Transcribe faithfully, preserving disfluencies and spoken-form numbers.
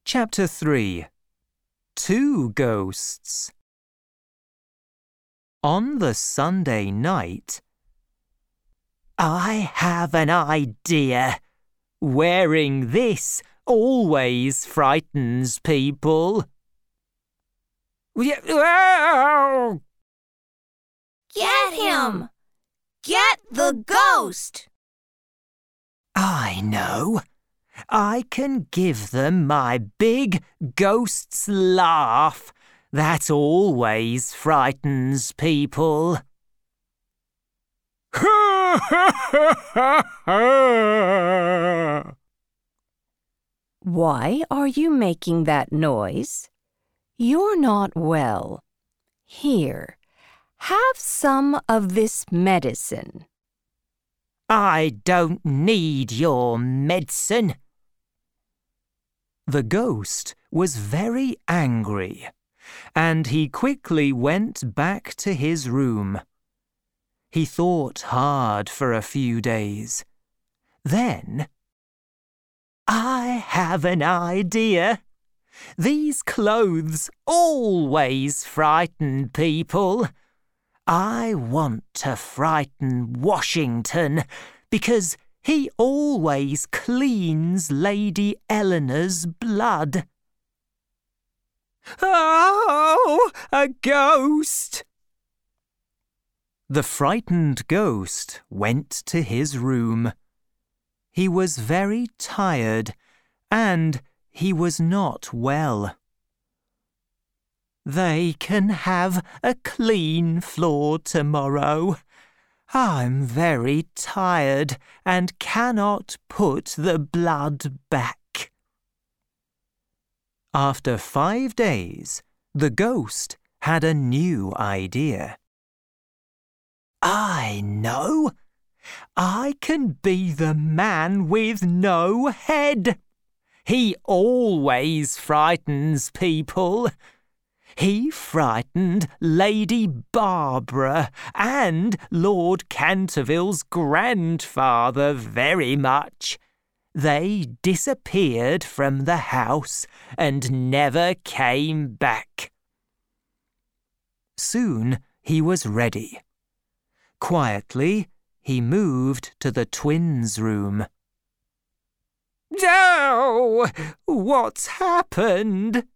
Chapter three. Two Ghosts. On the Sunday night, I have an idea. Wearing this always frightens people. Get him! Get the ghost! I know. I can give them my big ghost's laugh that always frightens people. Why are you making that noise? You're not well. Here, have some of this medicine. I don't need your medicine. The ghost was very angry, and he quickly went back to his room. He thought hard for a few days. Then, I have an idea. These clothes always frighten people. I want to frighten Washington because he always cleans Lady Eleanor's blood. Oh, a ghost! The frightened ghost went to his room. He was very tired, and he was not well. They can have a clean floor tomorrow. I'm very tired and cannot put the blood back. After five days, the ghost had a new idea. I know. I can be the man with no head. He always frightens people. He frightened Lady Barbara and Lord Canterville's grandfather very much. They disappeared from the house and never came back. Soon he was ready. Quietly, he moved to the twins' room. Oh, what's happened?